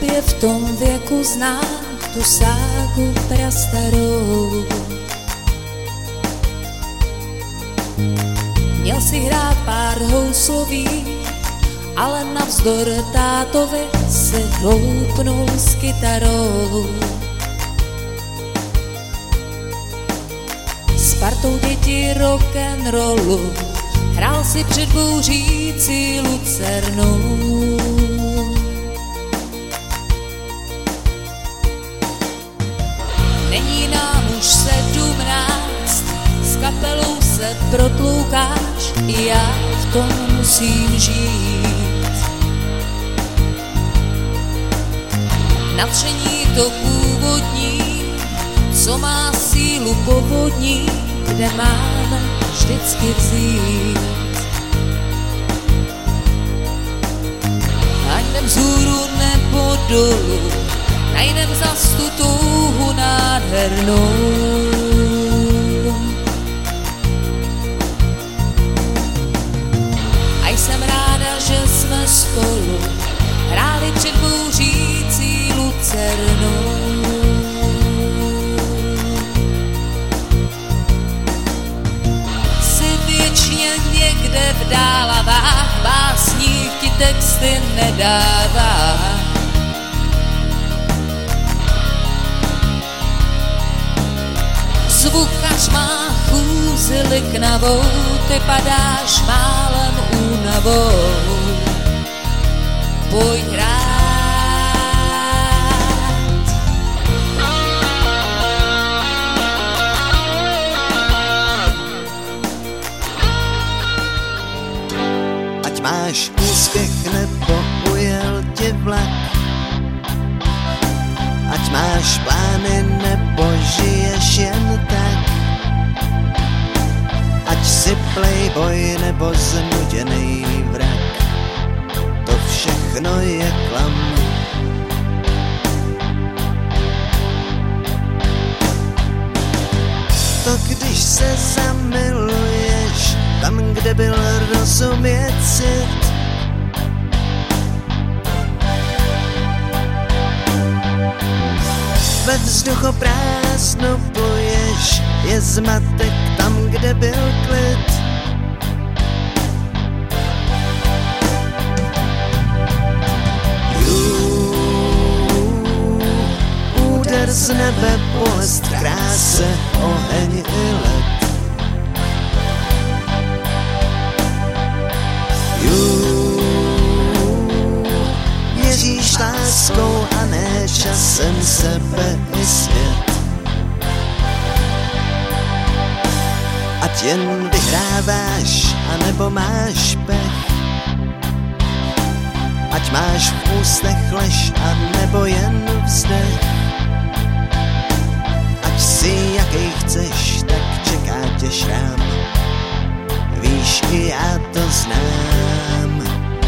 tobě v tom věku znám tu ságu prastarou. Měl si hrát pár housloví, ale navzdor tátovi se hloupnul s kytarou. S partou dětí rock'n'rollu hrál si před bouřící lucernou. Není nám už 17, s kapelou se protloukáš, i já v tom musím žít. Natření to původní, co má sílu povodní, kde máme vždycky vzít. Ať jdem vzhůru nebo dolů, najdem zas tu touhu nádhernou. A jsem ráda, že jsme spolu hráli před bouřící lucernou. Jsi věčně někde v dálavách, básních ti texty nedává. Zvukař má chůzi liknavou, ty padáš málem únavou. Pojď hrát. Ať máš úspěch nebo ujel tě vlak, ať máš plány nebo žiješ jen tak, ať si playboy nebo znuděnej vrak, to všechno je klam. To když se zamiluješ tam, kde byl rozumět cit, ve vzduchoprázdnu pluješ, je zmatek tam, kde byl klid. Úder z nebe, bolest, kráse, oheň i led. Měříš láskou a ne časem sebe i svět. Ať jen vyhráváš, anebo máš pech, ať máš v ústech lež, anebo jen vzdech. Ať si jaký chceš, tak čeká tě šrám, víš, i já to znám.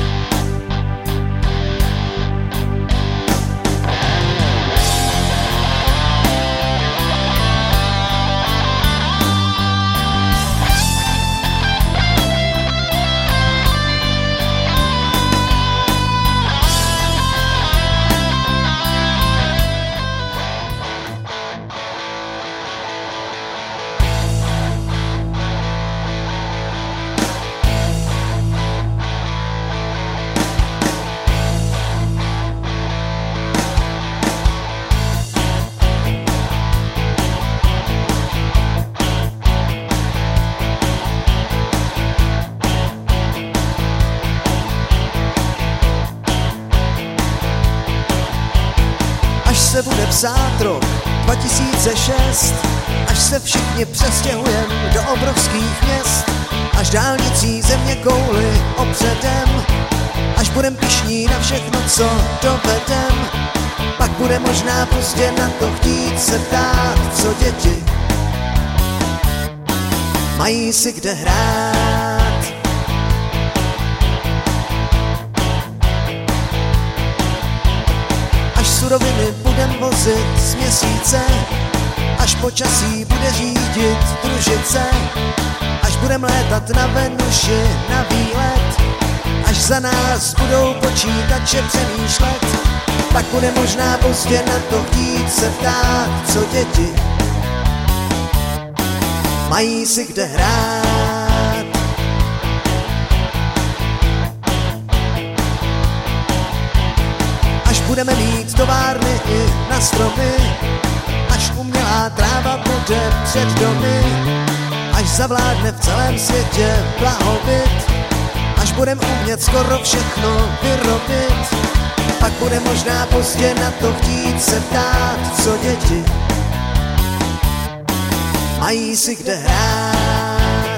Až se bude psát rok 2006, až se všichni přestěhujem do obrovských měst, až dálnicí země kouli opředem, až budem pyšní na všechno, co dovedem, pak bude možná pozdě na to chtít se ptát, co děti mají si kde hrát. Až suroviny budem vozit z měsíce, až počasí bude řídit družice, až budem létat na Venuši na výlet, až Až za nás budou počítače přemýšlet, pak bude možná pozdě na to chtít se ptát, co děti mají si kde hrát. Až budeme mít továrny i na stromy, až umělá tráva bude před domy, až zavládne v celém světě blahobyt, až budem umět skoro všechno vyrobit, pak bude možná pozdě na to chtít se ptát, co děti mají si kde hrát.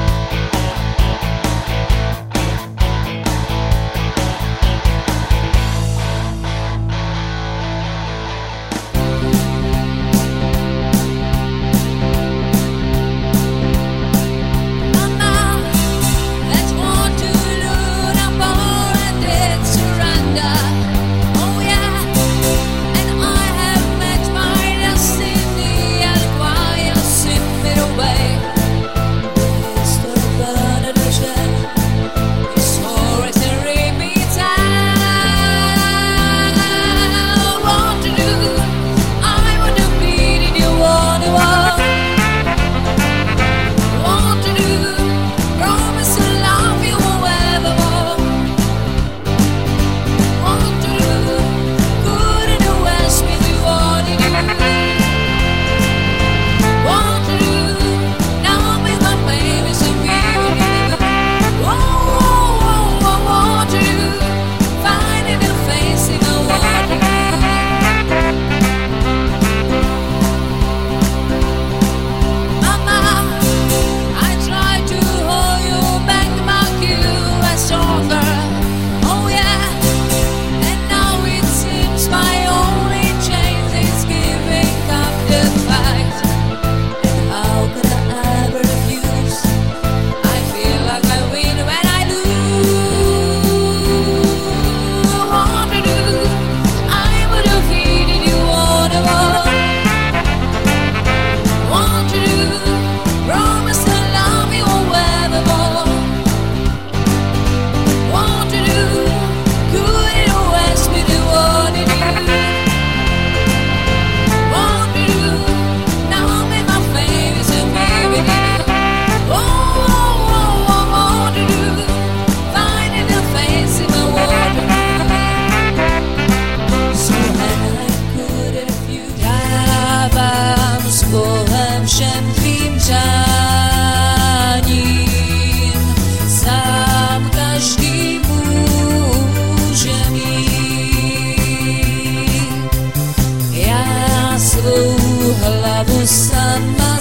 Hlavu sama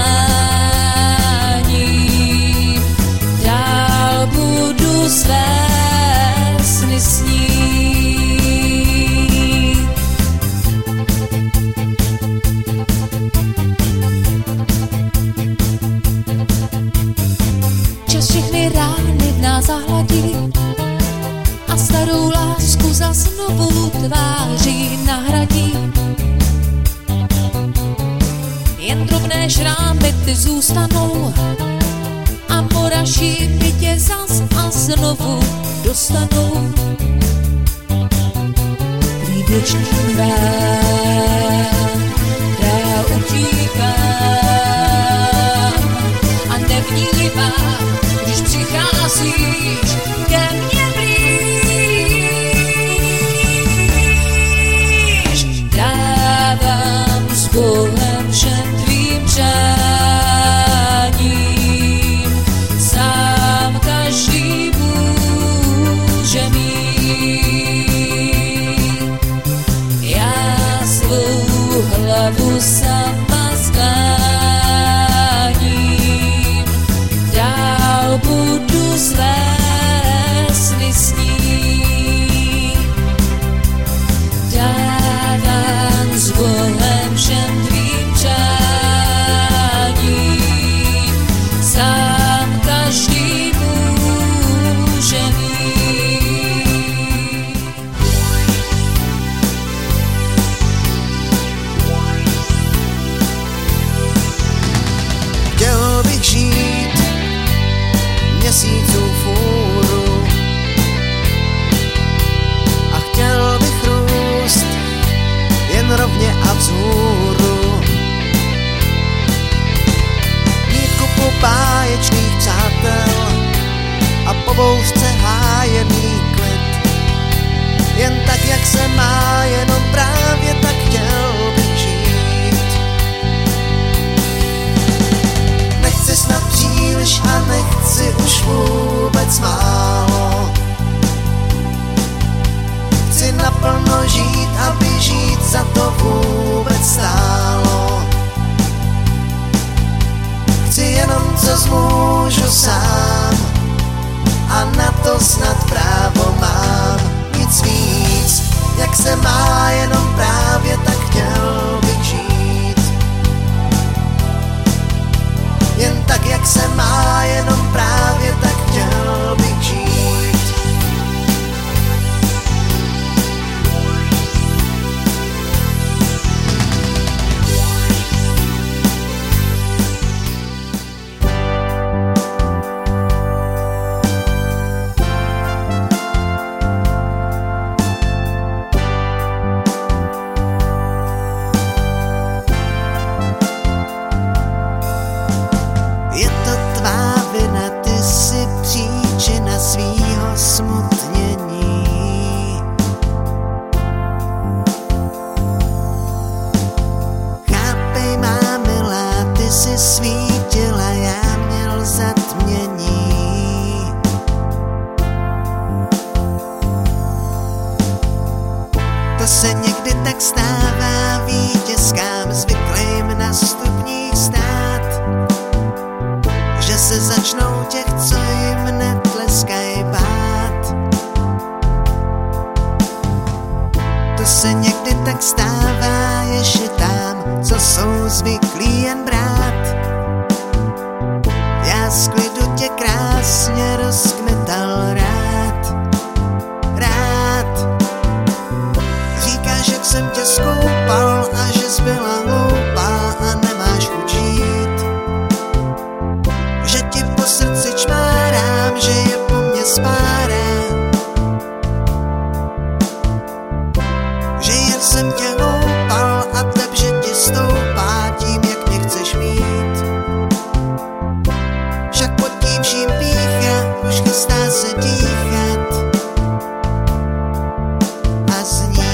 skláním, dál budu své sny snít. Čas všechny rány v nás zahladí a starou lásku zas novou tváří nahradí. Jen drobné šrámy ty zůstanou a moraši tě zas a znovu dostanou. Tvý věčný rán, já utíkám a nevnímám, když přicházíš ke mně blíž. Dávám s Bohem všem tvým přáním, sám každý může mít. Já svou hlavu sama skláním, dál budu své sny snít. Dávám s Bohem všem tvým přáním, sám každý může mít. vzhůru. Mít kupu báječných přátel a po bouřce hájený klid. Jen tak, jak se má, jenom právě tak chtěl bych žít. Nechci snad příliš a nechci už vůbec málo. Chci naplno žít, aby žít za to vůbec stálo. Chci jenom, co zmůžu sám, a na to snad právo mám. Nic víc, jak se má, jenom právě tak chtěl bych žít. Jen tak, jak se má, jenom právě tak chtěl bych žít. Svýho smutnění. Chápej, má milá, ty si svítila, já měl zatmění. To se někdy tak stává vítězkám zvyklým na stupních stát, že se začnou těch, co jim netleskaj, bát. To se někdy tak stává ještě tam, co jsou zvyklí jen brát. Já z klidu tě krásně rozkmetal rád, rád. Říkáš, jak jsem tě skoupal a že jsi byla hloupá a nemáš chuť žít. Že ti po srdci čmárám, že je po mně spárá. Že jen jsem tě houpal a teb, že ti stoupá tím, jak mě chceš mít. Však pod tím vším pícha už chystá se dýchat a znít.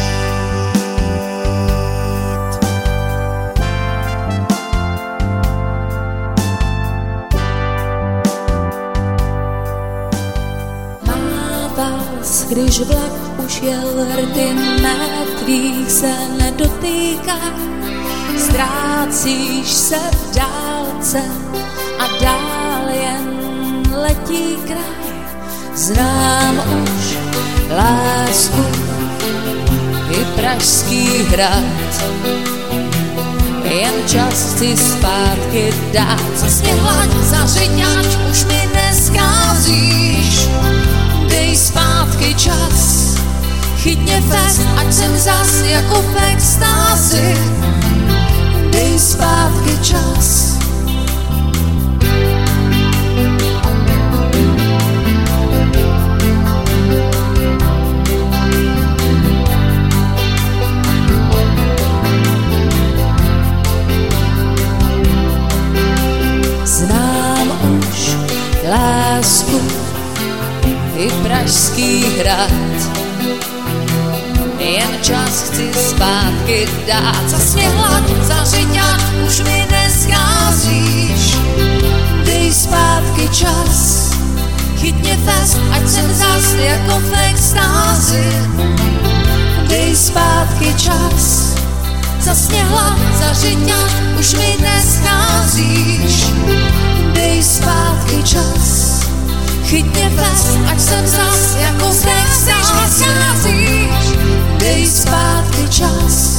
Když vlak už jel, rty mrtvých se nedotýká. Ztrácíš se v dálce a dál jen letí kraj. Znám už lásku i Pražský hrad, jen čas chci zpátky dát. Zase hlaď za řiďač, už mi neskázíš. Dej zpátky čas, chyť mě fest, ať jsem zas jako v extázi. Dej zpátky čas. Znám už lásku i Pražský hrad, jen čas chci zpátky dát. Zas mě hlad za řiďač, už mi nescházíš. Dej zpátky čas, chyť mě fest, ať jsem zas jako v extázi. Dej zpátky čas, zas mě hlad za řiďač, už mi nescházíš. Dej zpátky čas, chyť mě fest, ať jsem zas jako v extázi. Dej zpátky čas.